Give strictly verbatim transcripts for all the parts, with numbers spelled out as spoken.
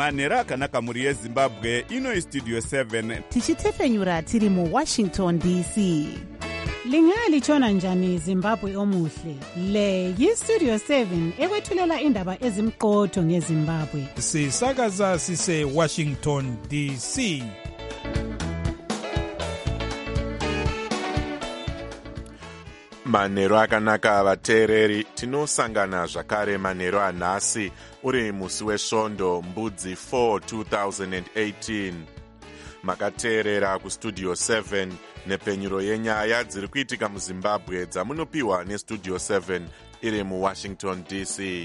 manhero akanaka mhuri yezimbabwe. Ino istudio seven tichitefenyura tiri muwashington D C. Lingalitshona njani Zimbabwe omuhle? Le yistudio seven ekwethulela indaba ezimqotho ngeZimbabwe. Sisakaza sise Washington D C. Manhero akanaka vateereri, tinosangana zvakare manhero anhasi uri musi wesvondo mbudzi four two thousand eighteen. Makateerera kustudio seven nepfenyuro yenyaya dziri kuitika muZimbabwe dzamunopiwa nestudio seven iri muWashington D C.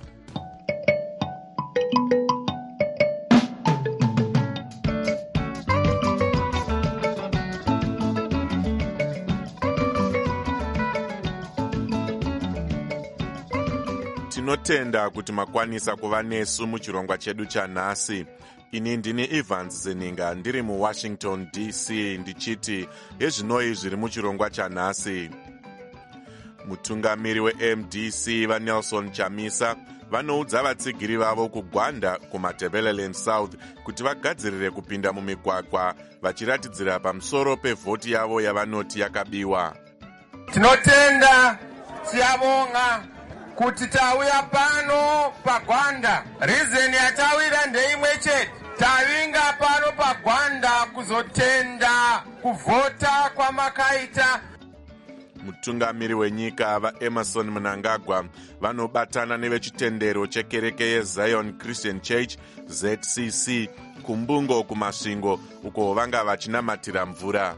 Tinotenda kuti makwanisa kuva nesu muchirongwa chedu chanhasi. Ini ndini Evans Zeninga ndiri muWashington D C ndichiti hezvinoi zviri muchirongwa chanhasi. Mutungamiri weM D C vaNelson Chamisa vanoudza vatsigiri vavo kugwanda kumaTebeleland South kuti vagadzirire kupinda mumigwagwa vachiratidzira pamusoro pevhoti yavo yavanoti yakabiwa. Tinotenda, siyabonga kuti tauya pano pagwanda. Reason yatawira ndeimwe chete. Tavinga pano pagwanda kuzotenda kuvhota kwamakaita. Mutungamiri wenyika vaEmerson Mnangagwa vanobatana nevechitendero chekereke yeZion Christian Church Z C C kumbungo kumasvingo uko vanga vachinamatira mvura.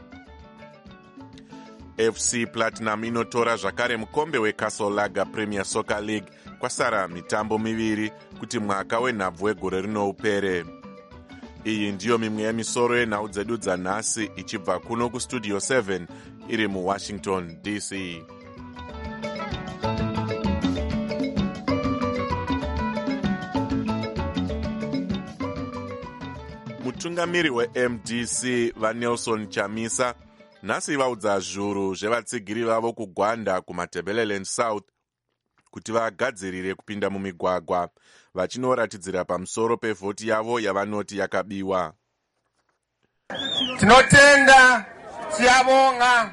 F C Platinum inotora zvakare mukombe weCastle Lager Premier Soccer League kwasara mitambo miviri kuti mwaka wenhabvu wegore rino upere. Iyi ndiyo mimwe yemisoro yenhau dzedu dzanhasi ichibva kuno kustudio seven iri muWashington D C. Mutungamiri weM D C vaNelson Chamisa nhasi vaudza zviuru zvevatsigiri vavo kugwanda kumaTebeleland South kuti vagadzirire kupinda mumigwagwa vachinoratidzira pamusoro pevhoti yavo yavanoti yakabiwa. Tinotenda, siyabonga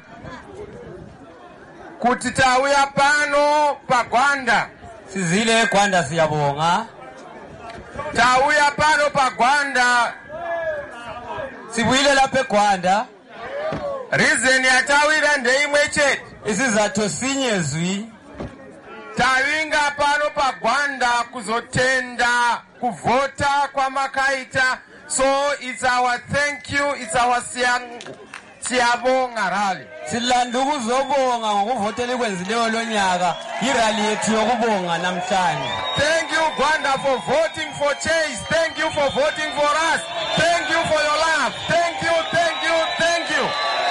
kuti tauya pano pagwanda. Sizile gwanda siyabonga. Tauya pano pagwanda. Sibuile lape gwanda. Reason yatawira ndeimwe chete. Isizathu sinyezwi. Tavinga pano pagwanda kuzotenda kuvhota kwamakaita. So it's our thank you, it's our siyabonga rally. Silandu kuzobonga ngokuvotela ikwenzileyo lonyaka irally yethu yokubonga namhlanje. Thank you Gwanda for voting for Chase. Thank you for voting for us. Thank you for your love. Thank you, thank you, thank you.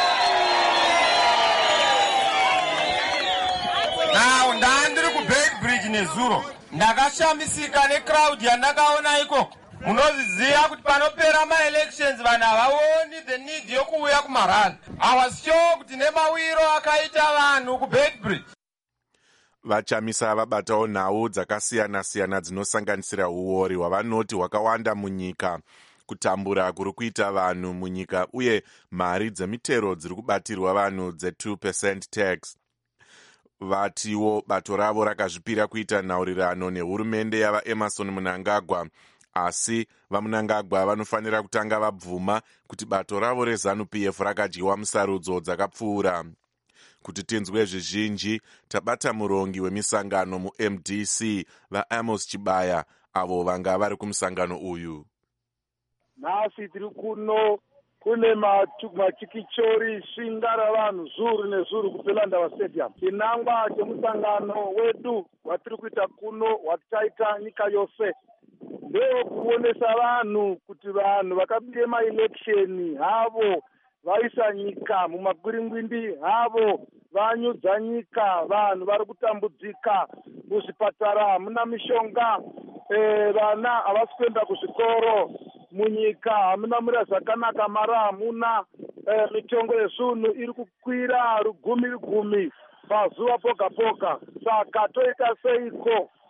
Now ndandiri ku Bait Bridge nezuro. Ndakashamisika necrowd yandakaona ikoko. Munoziziva kuti panopera ma-elections vanhu havaoni the need yokuuya kumarani. I was sure kuti nemawiro akaita vanhu ku Bait Bridge. Vachamisa vabatawo nhau dzakasiyana-siyana dzinosanganisira uori hwavanoti hwakawanda munyika, kutambura kuri kuita vanhu munyika uye mari dzemitero dziri kubatirwa vanhu dze two percent tax. Vatiwo bato ravo rakazvipira kuita nhaurirano nehurumende yavaEmerson Mnangagwa, asi vaMnangagwa vanofanira kutanga vabvuma kuti bato ravo reZANU-P F rakadyiwa musarudzo dzakapfuura. Kuti tinzwe zvizhinji, tabata murongi wemisangano muM D C vaAmos Chibaya avo vanga vari kumusangano uyu. Nhasi tiri kuno kune machikichori svinga ravanhu zuru nezuru kuPelandava Stadium. Chinangwa chemusangano wedu watiri kuita kuno watichaita nyika yose ndewo kuonesa vanhu kuti vanhu vakabire maeleksheni havo vaisa nyika mumagwiringwindi havo vanyudza nyika. Vanhu vari kutambudzika muzvipatara, hamuna mishonga, vana havasi kuenda kuzvikoro, munyika hamuna mura zvakanaka, mara hamuna, mitengo yezvinhu iri kukwira rugumi rugumi pazuva poga poga. Saka toita seiko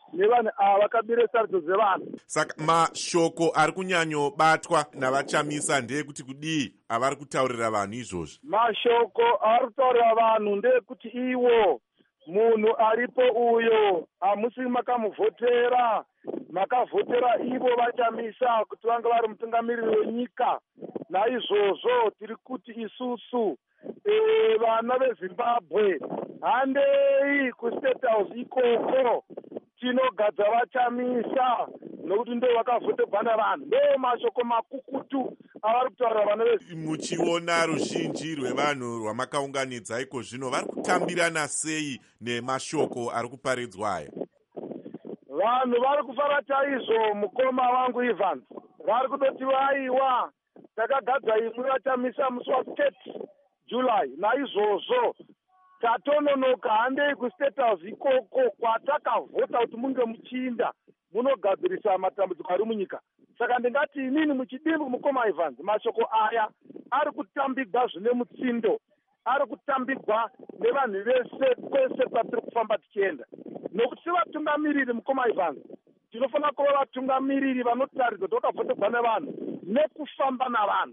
nevanhu ava vakabire sarudzo dzevanhu. Saka mashoko ari kunyanyobatwa navachamisa ndeyekuti kudii avari kutaurira vanhu izvozvi? Mashoko ari kutaurira vanhu ndeyekuti iwo munhu aripo uyo hamusi makamuvhotera, makavhotera ivo vachamisa kuti vange vari mutungamiriri wenyika. Naizvozvo tiri kuti isusu e, vana veZimbabwe handei kuState House ikoko tinogadza vachamisa nokuti ndo vakavhoterwa navanhu. Ndo mashoko makukutu avari kutaurira vana vezi. Muchiona ruzhinji rwevanhu rwamakaunganidza iko zvino vari kutambirana sei nemashoko ari kuparidzwa aya? Vanhu vari kufara chaizvo, mukoma wangu Evans. Vari kutoti vaiwa takagadza imwe vachamisa musi wa-thirty July. Naizvozvo tatononoka handei kuState House ikoko kwatakavhota kuti munge muchinda munogadzirisa matambudziko ari munyika. Saka ndingati inini muchidimbu, mukoma Evans, mashoko aya ari kutambigwa zvine mutsindo, ari kutambigwa nevanhu vese kwese kwatiri kufamba tichienda. Nokuti sevatungamiriri, mukoma Evans, tinofanira kuva vatungamiriri vanotaridza kuti vakavhoterwa nevanhu nekufamba navanhu.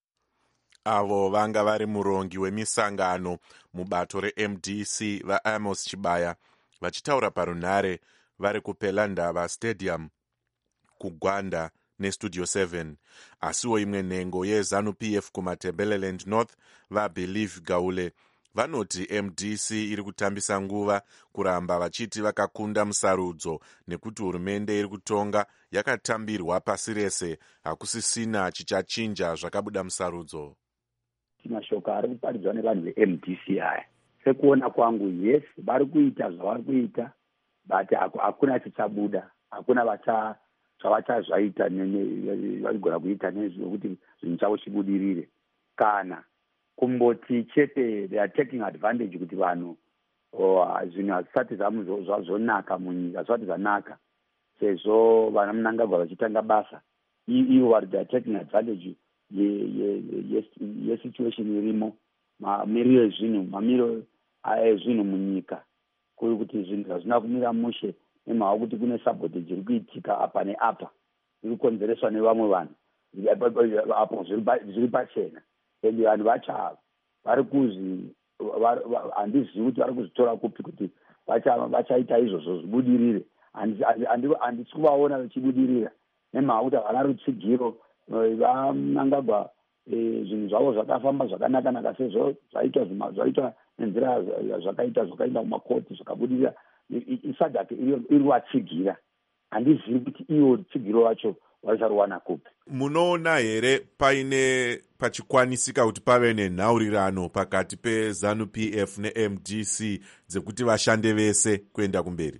Avo vanga vari murongi wemisangano mubato reM D C vaAmos Chibaya vachitaura parunhare vari kuPelandava Stadium kuGwanda neStudio seven. Asiwo imwe nhengo yeZanu-P F kumaTebeleland North vaBelieve Gaule vanoti M D C iri kutambisa nguva kuramba vachiti vakakunda musarudzo nekuti hurumende iri kutonga yakatambirwa pasi rese, hakusisina chichachinja zvakabuda musarudzo. Mashoko ari kuparidzwa nevanhu veM D C aya, sekuona kwangu, yes, vari kuita zvavari kuita, but hakuna chichabuda, hakuna vacha zvavachazvaita varigona kuita nezvekuti zvinhu chavo chibudirire, kana kumboti chete they are taking advantage kuti vanhu zvinhu hazvisati zvazonaka munyika, hazvisati zvanaka, sezvo vana Mnangagwa vachitanga basa, ivo vari they are taking advantage yesituation irimo, mamiriro ezvinhu, mamiro ezvinhu munyika, kuri kuti zvinhu zvazvina kumira mushe nemhaka kuti kune sabotage iri kuitika apa neapa, iri kukonzereswa nevamwe vanhu apo zviri pachena. Ende vanhu vacho vari kuzi, handizivi kuti vari kuzvitora kupi kuti vachaita izvozvo zvibudirire. Handisi kuvaona vachibudirira nemhaka kuti havana rutsigiro. Vanangagwa zvinhu zvavo zvakafamba zvakanaka-naka sezvo zvaitwa nenzira zvakaita zvakaenda kumakoti zvakabudirira, isadhaki iri vatsigira. Handizivi kuti iwo rutsigiro wacho vacharuwana kupi. Munoona here paine pachikwanisika kuti pave nenhaurirano pakati peZanu-P F neM D C dzekuti vashande vese kuenda kumberi?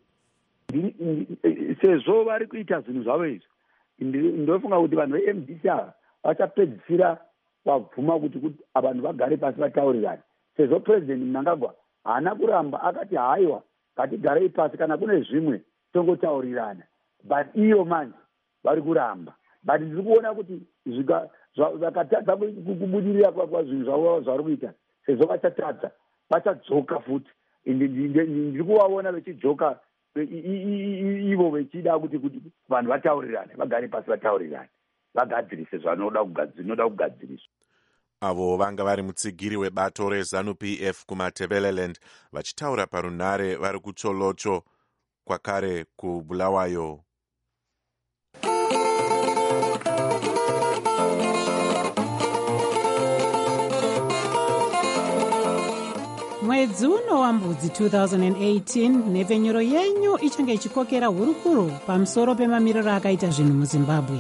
Sezvo vari kuita zvinhu zvavo izvi, ndofunga kuti vanhu veM D C ava vachapedzisira vabvuma kuti vanhu vagare pasi vataurirane, sezvo President Mnangagwa haana kuramba, akati haiwa ngatigarei pasi, kana kune zvimwe tongotaurirana, but iyo manje vari kuramba. But ndiri kuona kuti vakatadza kubudirira kwazvinhu zvavo zvavari kuita, sezvo vachatadza vachadzoka futi. Ndiri kuvaona vachidzoka ivo vechida kuti vanhu vataurirane, vagare pasi vataurirane, vagadzirise zvanoda kugadziriswa. Avo vanga vari mutsigiri webato reZanu-P F kumaTebeleland vachitaura parunhare vari kuCholocho kwakare kuBulawayo. Mwedzi uno wambudzi two thousand eighteen, nhepfenyuro yenyu ichange ichikokera hurukuro pamusoro pemamiriro akaita zvinhu muZimbabwe.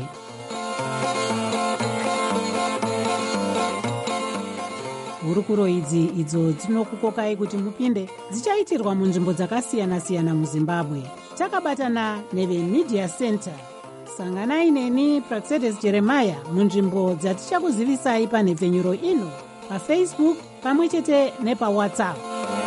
Hurukuro idzi idzo dzinokukokai kuti mupinde dzichaitirwa munzvimbo dzakasiyana-siyana muZimbabwe. Takabatana neveMedia Center. Sanganai neni Praxedes Jeremiah munzvimbo dzatichakuzivisai panhepfenyuro ino paFacebook pamwe chete nepaWhatsApp.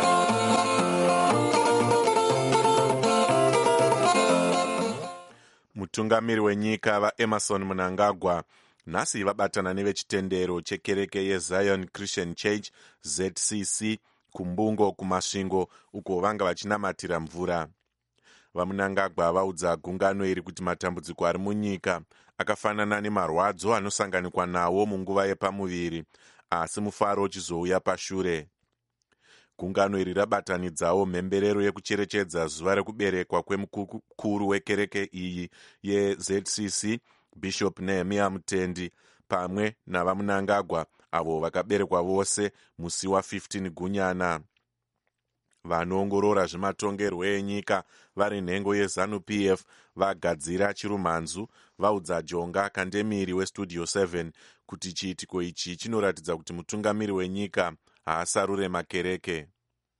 Mutungamiri wenyika vaEmerson Mnangagwa nhasi vabatana nevechitendero chekereke yeZion Christian Church Z C C kumbungo kumasvingo uko vanga vachinamatira mvura. vamunangagwa vaudza gungano iri kuti matambudziko ari munyika akafanana nemarwadzo anosanganikwa nawo munguva yepamuviri, asi mufaro uchizouya pashure. Gungano iri rabatanidzawo mhemberero yekucherechedza zuva rekuberekwa kwemukuru wekereke iyi yeZ C C, Bishop Nehemiah Mutendi, pamwe navamunangagwa avo vakaberekwa vose musi wa15 Gunyana. Vanoongorora zvematongerwo enyika vari nhengo yeZanu P F vagadzira chirumhanzu vaudza Jonga Kandemiri weStudio seven kuti chiitiko ichi chinoratidza kuti mutungamiri wenyika haasarure makereke.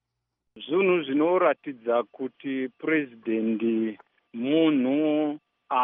Zvinhu zvinoratidza kuti purezidendi munhu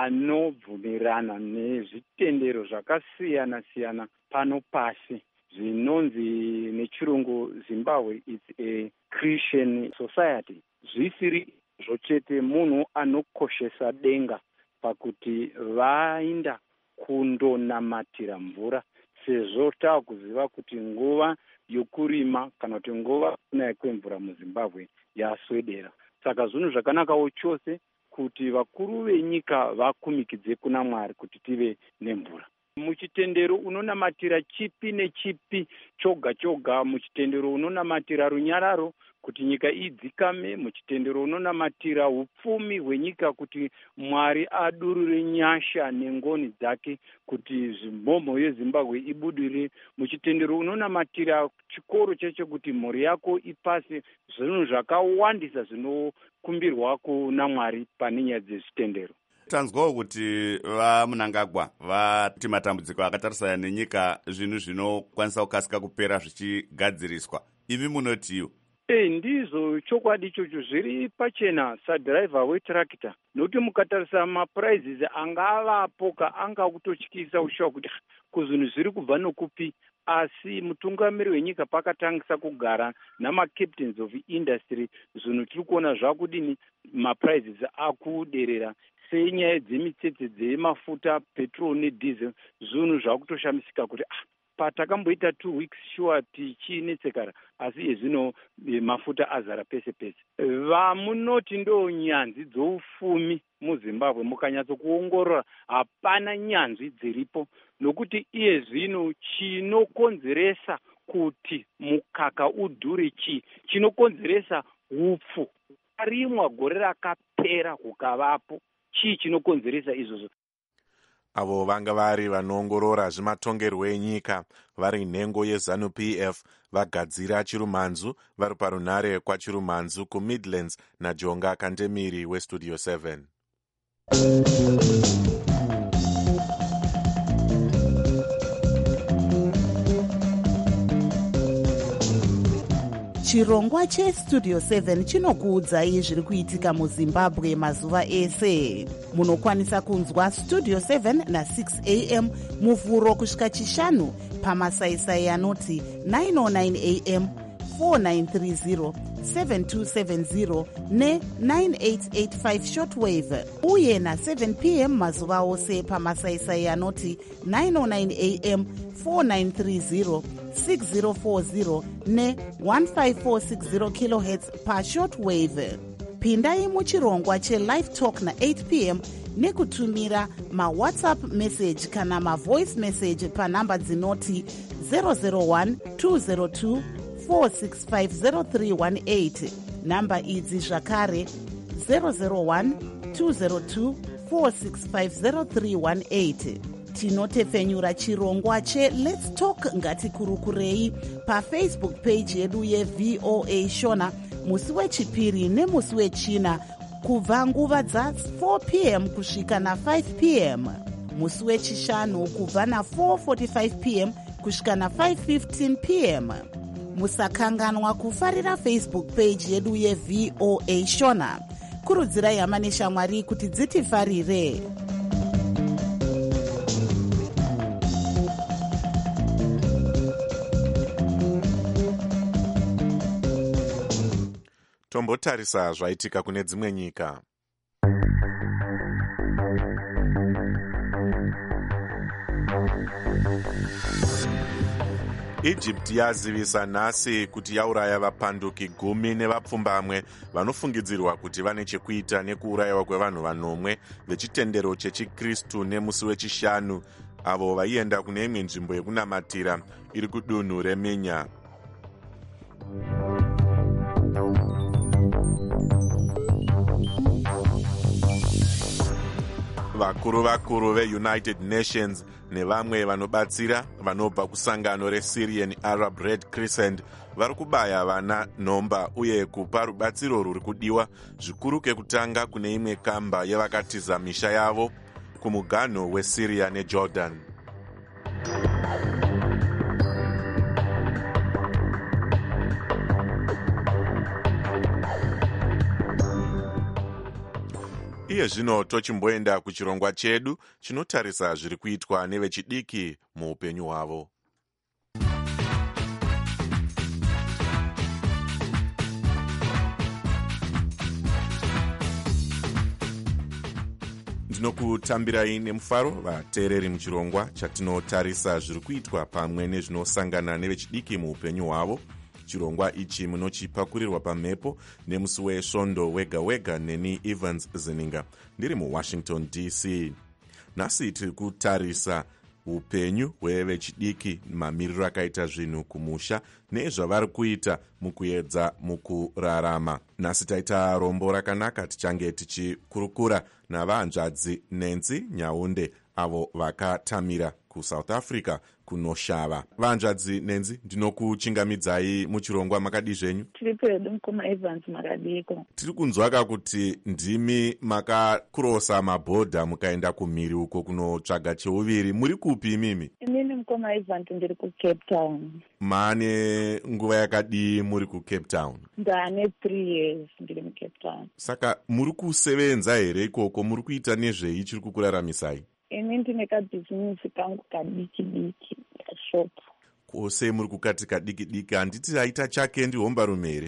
anobvumirana nezvitendero zvakasiyana siyana pano pasi. Zvinonzi nechirungu Zimbabwe it's a Christian society. Zvisiri zvochete munhu anokoshesa denga pakuti vainda kundonamatira mvura, sezvo taakuziva kuti nguva yokurima kana kuti nguva kunaya kwemvura muZimbabwe yaswedera. Saka zvinhu zvakanakawo chose kuti vakuru venyika vakumikidze kuna Mwari kuti tive nemvura. Muchitendero unonamatira chipi nechipi choga choga, muchitendero unonamatira runyararo kuti nyika idzikame, muchitendero unonamatira upfumi hwenyika kuti Mwari adurure nyasha nengoni dzake kuti zvimhomho yeZimbabwe ibudire, muchitendero unonamatira chikoro chacho kuti mhuri yako ipase. Zvinhu zvakawandisa zvinokumbirwa kuna Mwari pane nyaya dzezvitendero. Tanzwawo kuti vamunangagwa vati matambudziko akatarisana nenyika zvinhu zvinokwanisa kukasika kupera zvichigadziriswa. Imi munotiwo? E, ndizvo chokwadi ichocho, zviri pachena sadhiraivha wetractor, nokuti mukatarisa maprizes angavapoka anga kutotyisa ushawa kuti kuzvinhu zviri kubva nokupi. Asi mutungamiri wenyika pakatangisa kugara namacaptains of industry, zvinhu tiri kuona zvakudini maprizes akuderera senyaya dzemitsetse dzemafuta, petrol nediesel. Zvinhu zvakutoshamisika kuti ah, patakamboita two weeks sure tichinetsekara, asi ezvino mafuta azara pese pese. Vamunoti ndo nyanzvi dzoufumi muZimbabwe mukanyatso kuongorora hapana nyanzvi dziripo, nokuti iye zvino chinokonzeresa kuti mukaka udhure chi chinokonzeresa upfu. Rimwa gore rakapera hukavapo, chii chinokonzeresa izvozvo? Avo vanga vari vanoongorora zvematongerwo enyika vari nhengo yeZanu P F vagadzira chirumhanzu vari parunhare kwachirumhanzu kuMidlands naJonga Kandemiri weStudio seven. Chirongwa cheStudio seven chinokuudzai zviri kuitika muZimbabwe mazuva ese. Munokwanisa kunzwa Studio seven na six a m muvhuro kusvika chishanu pamasaisai anoti nine oh nine a m, four nine three zero, seven two seven zero ne nine eight eight five shortwave, uye na seven p m mazuva ose pamasaisai anoti nine oh nine a m, four nine three zero, six zero four zero ne one five four six zero kilohertz pa shortwave. Pindai muchirongwa cheLive Talk na eight p m nekutumira mawhatsapp message kana mavoice message panhamba dzinoti zero zero one two zero two four six five zero three one eight. Namba idzi zvakare zero zero one two zero two four six five zero three one eight. Tinotefenyura chirongwa che Let's Talk ngatikurukurei paFacebook page yedu yeV O A Shona musi wechipiri nemusi wechina kubva nguva dza four p m kusvika na five p m, musi wechishanu kubva na four forty-five p m kusvika na five fifteen p m. Musakanganwa kufarira Facebook page yedu yeV O A Shona. Kurudzirai hama neshamwari kuti dzitifarire. Tombotarisa zvaitika kune dzimwe nyika. Egypt yazivisa nhasi kuti yauraya vapanduki gumi nevapfumbamwe vanofungidzirwa kuti vane chekuita nekuurayiwa kwevanhu vanomwe vechitendero chechikristu nemusi wechishanu, avo vaienda kune imwe nzvimbo yekunamatira iri kudunhu remenya. Vakuru vakuru veUnited Nations nevamwe vanobatsira vanobva kusangano reSyrian Arab Red Crescent vari kubaya vana nhomba uye kupa rubatsiro rwuri kudiwa zvikuru kekutanga kune imwe kamba yavakatiza misha yavo kumuganho weSyria neJordan. Iye zvino tochimboenda kuchirongwa chedu chinotarisa zviri kuitwa nevechidiki muupenyu hwavo. Ndinokutambirai nemufaro vateereri muchirongwa chatinotarisa zviri kuitwa pamwe nezvinosangana nevechidiki muupenyu hwavo. Chirongwa ichi munochipakurirwa pamhepo nemusi wesvondo wega wega neni Evans Zeninga ndiri muWashington D C. Nhasi tiri kutarisa upenyu hwevechidiki, mamiriro akaita zvinhu kumusha nezvavari kuita mukuedza mukurarama. Nhasi taita rombo rakanaka, tichange tichikurukura navahanzvadzi Nancy Nyaunde avo vakatamira kuSouth Africa kunoshava. Vanzvadzi Nancy, ndinokuchingamidzai muchirongwa, makadi zvenyu? Tiri pedu mukoma Evans, makadiko? Tiri kunzwaka kuti ndimi makakurosa mabhodha mukaenda kumhiri uko kunotsvaga cheuviri. Muri kupi imimi? Inini mukoma Evans ndiri kuCape Town. Mane nguva yakadii muri kuCape Town? Ndane three years ndiri muCape Town. Saka muri kusevenza here ikoko? Muri kuita nezvei chiri kukuraramisai? Ini ndine kabhizinesi kangu kadiki diki kashopu. Kose muri kukati kadiki diki, handiti aita chake ndihomba rume here?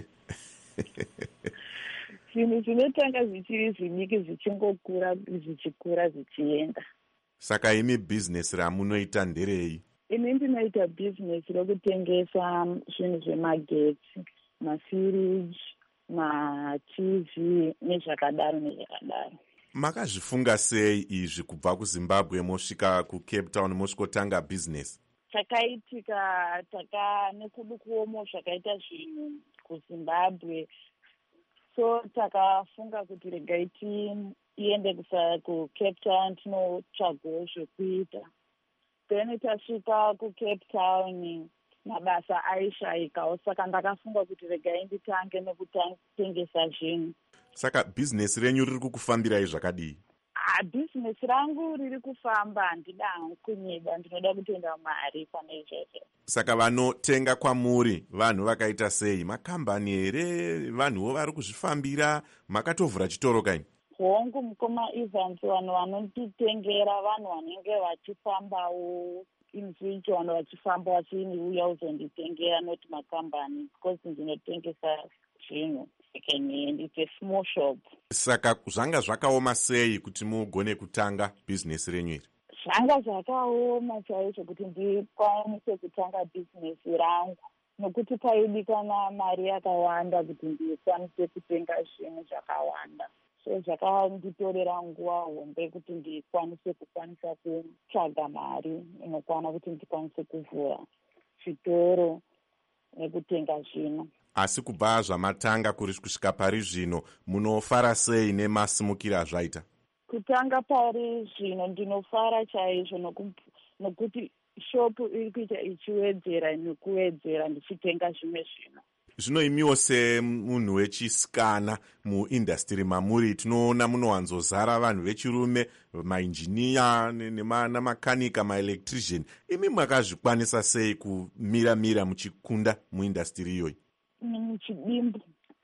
Zvinhu zvinotanga zvichiri zvidiki zvichingokura zvichikura zvichienda. Saka imi bhizinesi ramunoita nderei? Ini ndinoita bhizinesi rokutengesa zvinhu zvemagetsi, mafiriji, maT V nezvakadaro nezvakadaro. Makazvifunga sei izvi kubva kuZimbabwe mosvika kuCape Town mosvikotanga bhizinesi? Chakaitika taka nekudukuomo zvakaita zvinhu kuZimbabwe, so takafunga kuti regai tiende kuCape Town tinotsvagawo zvekuita. Then tasvika kuCape Town mabasa aishayikawo, saka ndakafunga kuti regai nditange nekutengesa zvinhu. Saka bhizinesi renyu riri kukufambirai zvakadii? Ah, bhizinesi rangu riri kufamba, handida kunyeba, ndinoda kutenda Mwari pane izvozvo. Saka vanotenga kwamuri vanhu vakaita sei? Makambani here? Vanhuwo vari kuzvifambira? Makatovhura chitoro kaini? Hongu mukoma Evans, vanhu vanotitengera vanhu vanenge vachifambawo inzvicho, vanhu vachifamba vachiuya kuzonditengera, noti makambani, because ndinotengesa zvinhu. It's a small shop. Saka zvanga zvakaoma sei kuti mugone kutanga bhizinesi renyu iri? Zvanga zvakaoma chaizvo kuti ndikwanise kutanga bhizinesi rangu, nokuti paidikana mari yakawanda kuti ndikwanise kutenga zvinhu zvakawanda. So zvakanditorera nguva hombe kuti ndikwanise kukwanisa kutsvaga mari inokwana kuti ndikwanise kuvhura chitoro nekutenga zvinhu. Asi kubva zvamatanga kuri kusvika pari zvino, munofara sei nemasimukiro azvaita? Kutanga pari zvino ndinofara chaizvo, nokuti shopu iri kuita ichiwedzera nekuwedzera, ndichitenga zvimwe zvino. Zvino imiwo semunhu wechisikana muindastiri mamuri, tinoona munowanzozara vanhu vechirume, mainjiniya namakanika, maelectrician. Imi makazvikwanisa sei kumira-mira muchikunda muindastiri iyoyi? Muchidimbu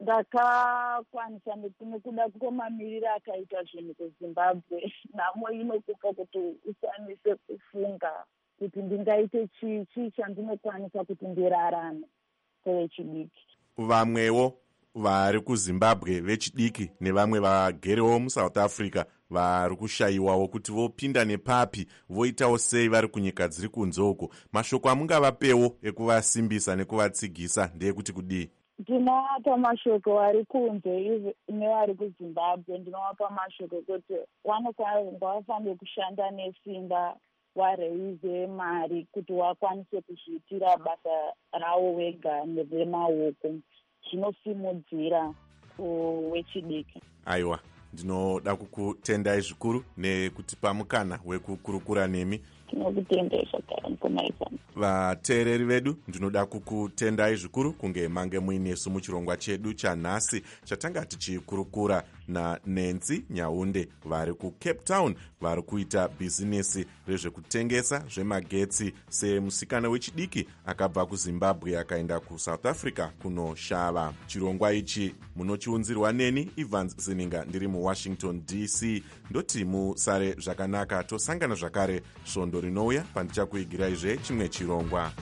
ndakakwanisa nekuda kwemamiriro akaita zvinhu kuZimbabwe. Nhamo inokupa kuti ukwanise kufunga kuti ndingaite chii chandinokwanisa kuti ndirarame kwevechidiki. Vamwewo vari kuZimbabwe vechidiki nevamwe vagerewo muSouth Africa vari kushayiwawo kuti vopinda nepapi, voitawo sei vari kunyika dziri kunze uko. Mashoko amungavapewo ekuvasimbisa nekuvatsigisa ndeyekuti kudii? Ndinovapa mashoko vari kunze nevari kuZimbabwe, ndinovapa mashoko kuti vanofanira kushanda nesimba, vareize mari kuti vakwanise kuzviitira basa ravo vega nevemaoko, zvinosimudzira wechidiki. Aiwa, ndinoda kukutendai zvikuru nekutipa mukana wekukurukura nemi. Tinokutendai zvakare mukomaizana. Vateereri vedu, ndinoda kukutendai zvikuru kunge mange muinesu muchirongwa chedu chanhasi chatanga tichikurukura naNancy Nyaunde vari kuCape Town, vari kuita bhizinesi rezvekutengesa zvemagetsi semusikana wechidiki akabva kuZimbabwe akaenda kuSouth Africa kunoshava. Chirongwa ichi munochiunzirwa neni Evans Zininga ndiri muWashington D C. Ndoti musare zvakanaka, tosangana zvakare svondo rinouya pandichakuigiraizve chimwe chirongwa.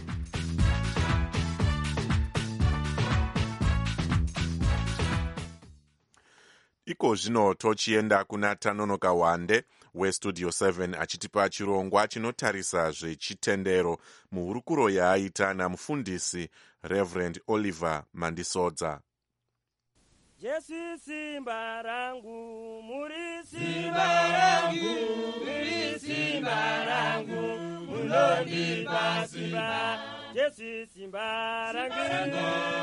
Iko zvino tochienda kuna Tanonoka Wande weStudio seven achitipa chirongwa chinotarisa zvechitendero muhurukuro yaaita namufundisi Reverend Oliver Mandisodza. Jesu simba rangu, muri simba rangu, muri simba rangu, munondipa simba. Jesu simba rangu,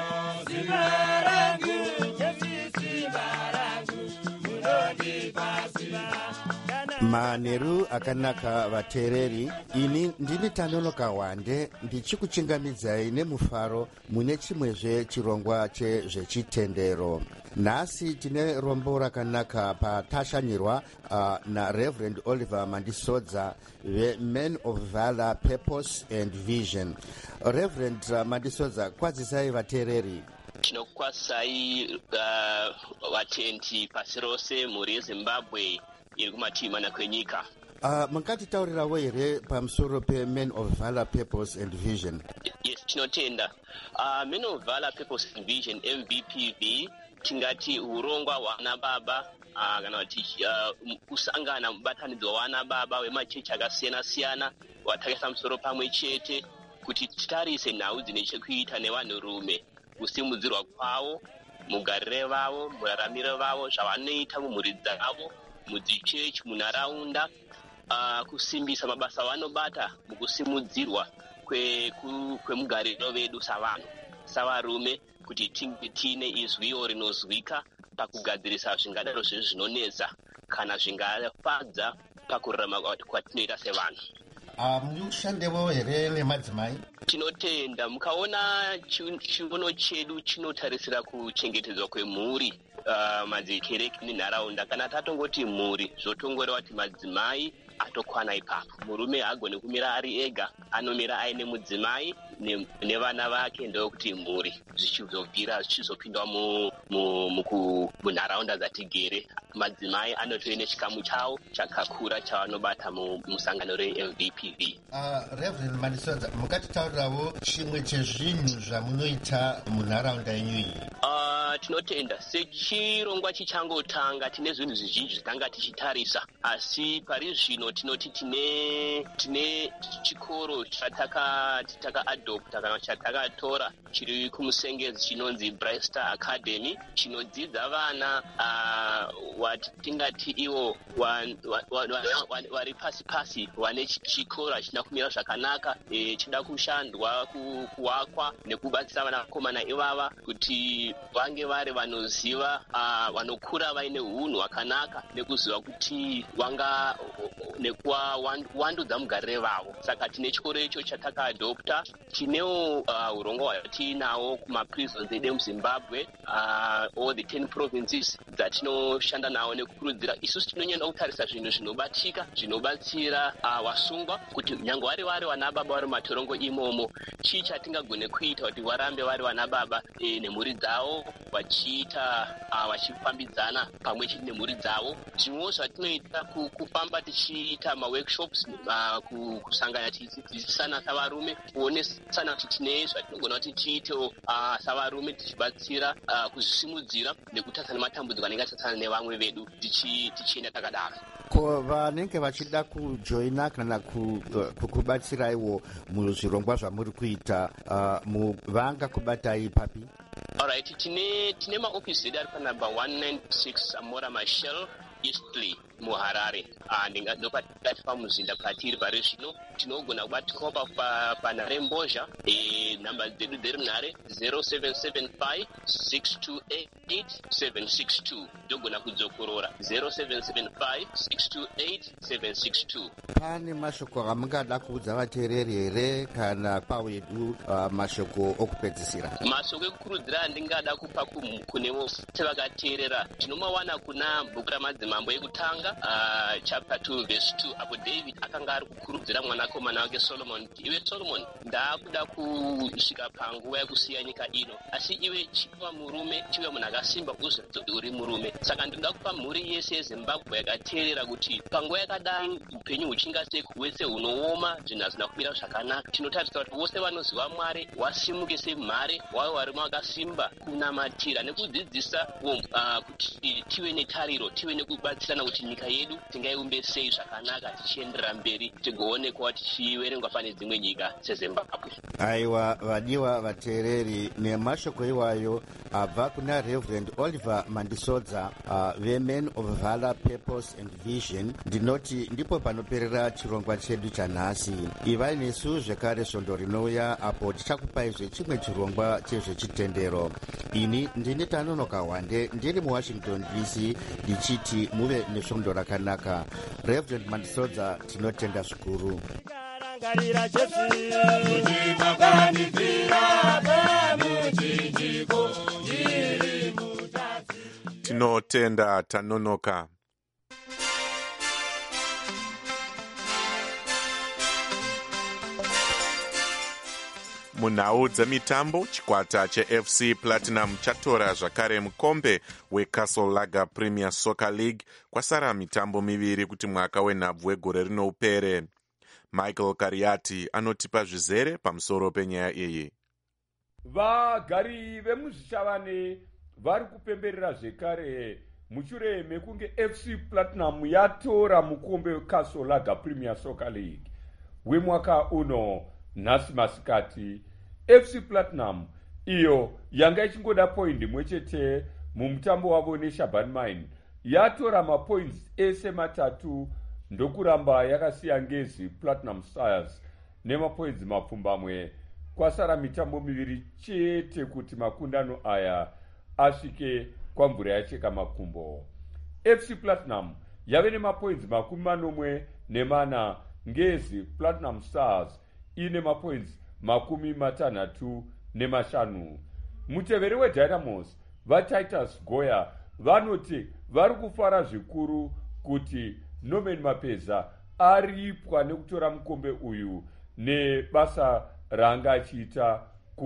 simba rangu, Jesu simba rangu, munondipa simba. Manheru akanaka vateereri, ini ndini Tanonoka Wande ndichikuchingamidzai nemufaro mune chimwezve chirongwa chezvechitendero. Nhasi tine rombo rakanaka patashanyirwa uh, naReverend Oliver Mandisodza veMen of Valor, Purpose and Vision. Reverend uh, Mandisodza, kwazisai vateereri. Tinokwasai uh, vatendi pasi rose muri yeZimbabwe iri kumatimana kwenyika. Uh, mungatitaurirawo here pamusoro peMen of Valor, Purpose and Vision? Yes, tinotenda. Uh, Men of Valor, Purpose and Vision, M V P V, tingati urongwa hwana baba uh, kana kuti uh, kusangana mubatanidzo hwana baba wemachechi akasiyana siyana watakisa musoro pamwe chete kuti titarise nhau dzine chekuita nevanhurume, kusimudzirwa kwavo, mugarire vavo, muraramiro vavo, zvavanoita mumhuri dzavo, mudzichechi, munharaunda, uh, kusimbisa mabasa avanobata mukusimudzirwa kwemugariro kwe vedu savanhu, savarume, kuti tinge tine izwiwo rinozwika pakugadzirisa zvingadaro zvezvinonetsa kana zvingafadza pakurarama kwatinoita sevanhu. Uh, mushandewo here nemadzimai? Tinotenda. Mukaona chiuno chedu chinotarisira kuchengetedzwa kwemhuri, uh, madzikereke nenharaunda. Kana tatongoti mhuri, zvotongorewa kuti madzimai atokwana ipapo. Murume haagoni kumira ari ega, anomira aine mudzimai nevana vake, ndokuti mhuri zvichizobvira zvichizopindwa munharaunda dzatigere. Madzimai anotori nechikamu chavo chakakura chavanobata musangano reM V P V. Uh, Reverend Mandisodza, mukatitaurirawo chimwe chezvinhu zvamunoita munharaunda yenyu iyi? Uh, tinotenda. Sechirongwa chichangotanga tine zvinhu zvizhinji zvatanga tichitarisa, asi pari zvino tinoti tine tine chikoro chataka titaka adopta kana chatakatora chiri kumusengezi chinonzi Bright Star Academy, chinodzidza vana uh, watingati iwo vari pasi pasi, vane chikoro china kumira zvakanaka, e, chida kushandwa kuwakwa nekubatsira vana vakomana ivava kuti vange vari vanoziva, uh, vanokura vaine hunhu hwakanaka nekuziva kuti vanga nekuwandudza mugarire vavo. Saka tine chikoro icho chatakaadopta. Tinewo uh, urongwa hwatinawo kumaprisons edu muZimbabwe, uh, all the ten provinces dzatinoshanda nawo nekukurudzira. Isusu tinonyenda kutarisa zvinhu zvinobatika zvinobatsira uh, vasungwa kuti nyange vari vari vana baba vari matorongo imomo, chii chatingagone kuita kuti varambe vari vana baba e, nemhuri dzavo vachiita uh, vachifambidzana pamwe chete nemhuri dzavo. Zvimwewo zvatinoita kufamba tichi tichiita maworkshops uh, kusangana tichidzidzisana savarume kuonesana kuti tine zvatinogona kuti tiitewo uh, savarume tichibatsira uh, kuzvisimudzira nekutarisana matambudziko anenge atarisana nevamwe vedu tichienda takadaro. Ko vanenge vachida kujoina kana kukubatsiraiwo muzvirongwa zvamuri kuita vanga kubatai papi? Alright, tine tine maofisi edu ari panumber one ninety-six Amora Machel Eastley muHarare. Ndopati pamuzinda patiri pari zvino tinogona kubatsirawo panharembozha. Nhamba dzedu dziri runhare zero seven seven five six two eight seven six two. Ndogona kudzokorora zero seven seven five six two eight seven six two. Pane mashoko amungada kuudza vateereri here kana pawedu uh, mashoko okupedzisira? Mashoko ekukurudzira andingada kupa kunevo sevakateerera tinomawana kuna bhuku ramadzimambo ekutanga uh, chapter two verse two apo David akanga ari kukurudzira mwanakomana wake Solomon, iwe Solomon, ndakuda kusvika panguva yekusiya nyika ino, asi iwe chiva murume, chive munhu akasimba uzviratidze uri murume. Saka ndinoda kupa mhuri yese yeZimbabwe yakateerera kuti panguva yakadai upenyu huchingasei wese hunooma, zvinhu hazvina kumira zvakanaka. Tinotarisa kuti vose vanoziva Mwari wasimuke semhare wavo varume vakasimba kunamatira nekudzidzisa uh, kuti tive netariro, tive nekubatsirana kuti nyika yedu tingaiumbe sei zvakanaka tichienderera mberi tigoonekwa tichiverengwa pane dzimwe nyika seZimbabwe. Aiwa vadiwa vateereri, nemashoko iwayo abva kuna Reverend Oliver Mandisodza uh, veMen of Valor, Purpose and Vision. Ndinoti ndipo panoperera chirongwa chedu chanhasi. Ivai nesu zvekare svondo rinouya apo tichakupaizve chimwe chirongwa chezvechitendero. Ini ndini Tanonoka Wande ndiri muWashington D C ndichiti muve nesvondo rakanaka. Reverend Mandisodza, tinotenda zvikuru. Tinotenda Tanonoka. Munhau dzemitambo, chikwata cheF C Platinum chatora zvakare mukombe weCastle Lager Premier Soccer League kwasara mitambo miviri kuti mwaka wenhabvu wegore rino upere. Michael Kariati anotipa zvizere pamusoro penyaya iyi. Vagari vemuzvishavane vari kupemberera zvekare mushure mekunge F C Platinum yatora mukombe weCastle Lager Premier Soccer League wemwaka uno. Nhasi masikati F C Platinum iyo yanga ichingoda point imwe chete mumutambo wavo neShaban Mine yatora mapoints ese matatu ndokuramba yakasiya ngezi Platinum Stars nemapoints mapfumbamwe. Kwasara mitambo miviri chete kuti makundano aya asvike kwamvura yacheka makumbo. F C Platinum yave nemapoints makumi manomwe nemana, ngezi Platinum Stars ine mapoints makumi matanhatu nemashanu. Muteveri weDynamos vaTitus Goya vanoti vari kufara zvikuru kuti Norman Mapeza aripwa nekutora mukombe uyu nebasa ranga achiita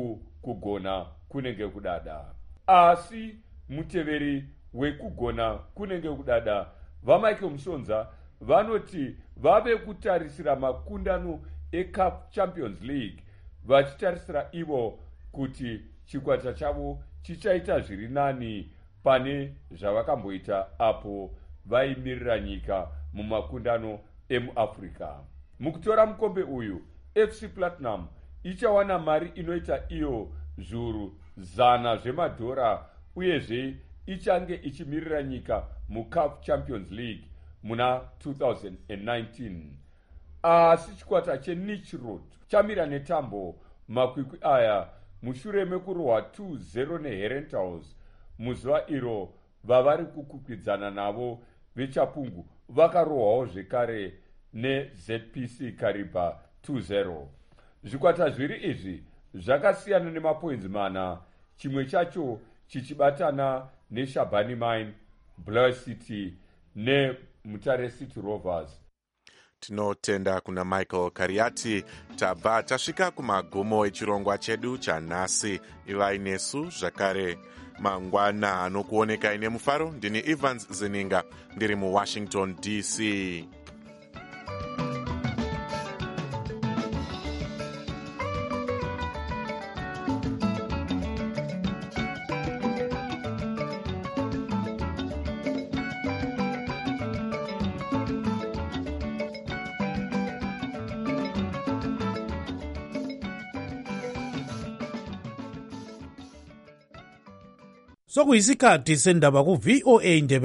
kugona kunenge kudada. Asi muteveri wekugona kunenge kudada vaMichael Musonza vanoti vave kutarisira makundano eCup Champions League vachitarisira ivo kuti chikwata chavo chichaita zviri nani pane zvavakamboita apo vaimirira nyika mumakundano emuAfrica. Mukutora mukombe uyu F C Platinum ichawana mari inoita iyo zviuru zana zvemadhora uyezve ichange ichimirira nyika muCup Champions League muna two thousand nineteen. Asi chikwata cheNich Road chamira netambo makwikwi aya mushure mekurwa two zero neHerentals muzuva iro vavari kukwikwidzaana navo veChapungu vakarohwawo zvekare neZ P C Kariba two zero. Zvikwata zviri izvi zvakasiyana nemapoints mana, chimwe chacho chichibatana neShabani Mine, Blair City neMutare City Rovers. Tinotenda kuna Michael Kariati. Tabva tasvika kumagumo echirongwa chedu chanhasi. Ivai nesu zvakare mangwana anokuoneka ine mufaro. Ndini Evans Zeninga ndiri muWashington D C. sokuyisikhathi sendaba ku-V O A Ndebele.